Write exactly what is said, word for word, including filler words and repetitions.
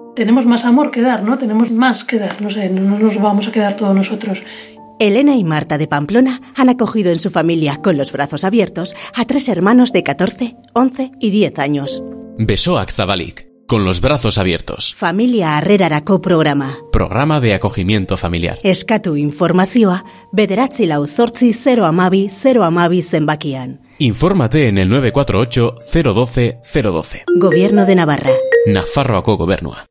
tenemos más amor que dar, ¿no? Tenemos más que dar, no sé, no nos vamos a quedar todos nosotros. Elena y Marta de Pamplona han acogido en su familia, con los brazos abiertos, a tres hermanos de catorce, once y diez años. Besoak Zabalik, con los brazos abiertos. Familia Harrerarako programa. Programa de acogimiento familiar. Eskatu informazioa, bederatzi lau zortzi zero amabi zero amabi zenbakian. Infórmate en el nueve cuatro ocho cero uno dos cero uno dos. Gobierno de Navarra. Nafarroako Gobernua.